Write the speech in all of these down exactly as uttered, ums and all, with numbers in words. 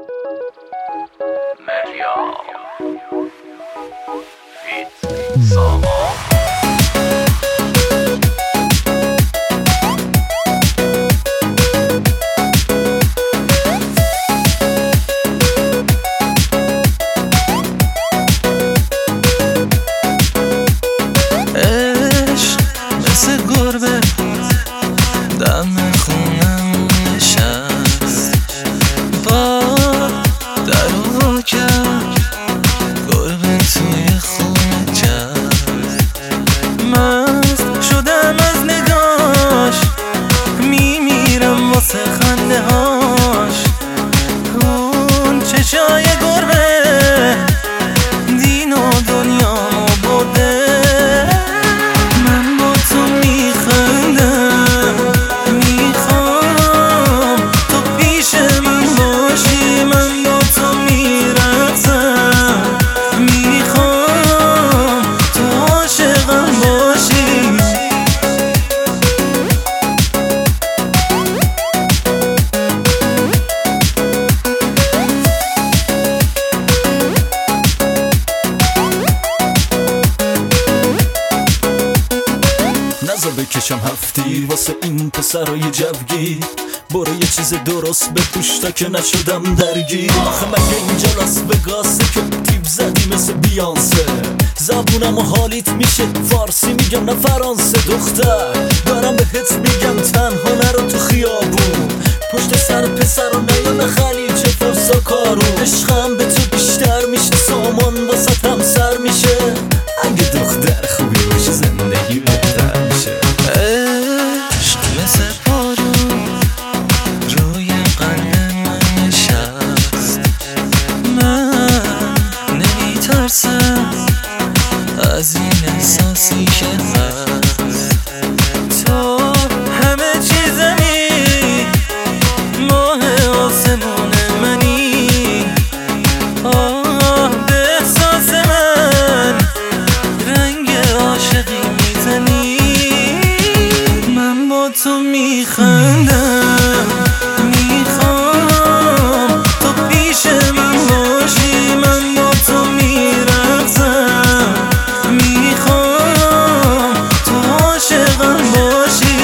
مریا فیت سامان دم خونم نشست باد در و کرد گربه توی خونه جست مست شدم از نگاش میمیرم واسه خنده هاش اون چشای گربه دین و دنیامو برده من با تو میخندم نزا بکشم هفتی واسه این پسرای جوگی برو یه چیز درست بپوش تا که نشدم درگیر آخه مگه اینجا لاس وگاسه که تیپ زدی مثل بیانسه زبونم و حالیت میشه فارسی میگم نه فرانسه دختر دارم بهت میگم تنها نرو تو خیابون پشت سر پسر و نیام خلیج فرسا کارون عشقم به تو بیشتر میشه سامان واسه هم سر میشه اگه دختر خوبی باشه زندگی بهتر میشه عشق مثل بارون روی قلب من نشست من نمیترسم از این احساسی که هست تو همه چیزمی ماه آسمون منی آه به احساس من رنگ عاشقی میزنی من با تو میخندم میخوام تو پیش من باشی من با تو میرقصم میخوام تو عاشقم باشی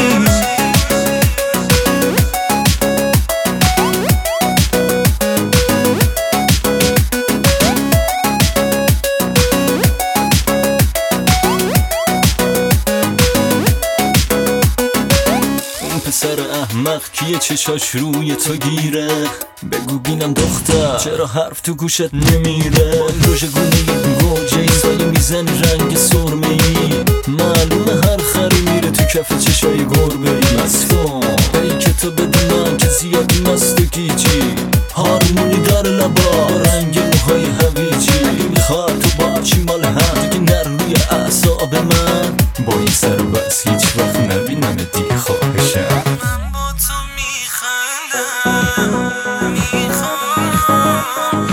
پسر احمق کیه چشاش روی تو گیره بگو بینم دختر چرا حرف تو گوشت نمیره روژ گونه گوجه سایه میزن رنگ سرمه ای معلومه هر خری میره تو کف چشای گربه ای مستم ای که تو بدونم که زیادی مست و گیجی هارمونی داره لبا رنگ موهای هویجی میخواد تو باشی مال هم دیگه نر روی اعصاب من با این سر بس هیچ وقت نبینم دی خواهشم من با تو میخندم میخوام